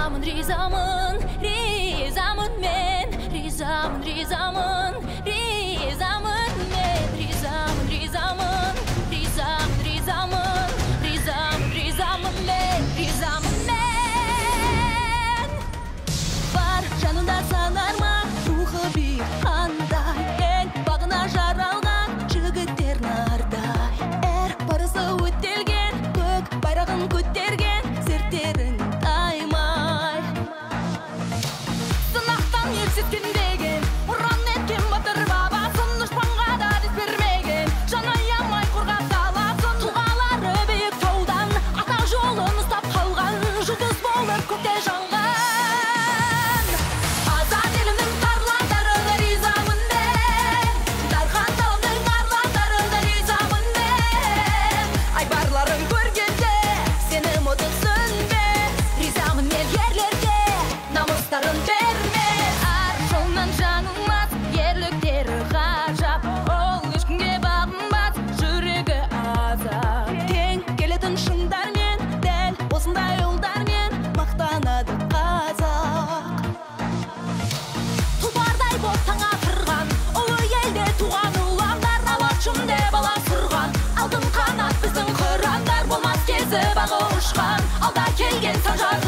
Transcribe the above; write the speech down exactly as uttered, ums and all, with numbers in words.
Ризамын, ризамын, ризамын мен, ризамын, ризамын, ризамын мен, ризамын, ризамын, ризамын, ризамын, ризамын, ризамын мен, ризамын мен. Бар жанында санарма рухы бир қандай, ел бағына жаралған жігіттер нардай. Әр парызы өтелген, көк байрағын көтерген, зертерін таймай. Сынақтан ерсескендеген, ұран еткен батыр бабасын, дұшпанға да дес бермеген, жан аямай қорғап саласын. Тұлғалары биік таудан ата жолын ұстап қалған, жұлдыз болып көкте жанған. Азат елімнің тарландары ризамын мен, дархан талымның арландары ризамын мен. Айбарларын көргенде сенім отын сөнбе, ризамын мен ерлерге намыстарын берме. Ар жолынан жаңылмас ерліктері ғажап, ол ешкімге бағынбас жүрегі азап. Тең келетін шыңдармен, дәл осындай ұлдармен мақтанады қазақ. Тұлпардай боп таң атырған, ұлы елде туған ұландар, алашым деп ала сұрған, алтын қанат біздің қырандар, болмас кезі бағы ұшқан, алда келген санжар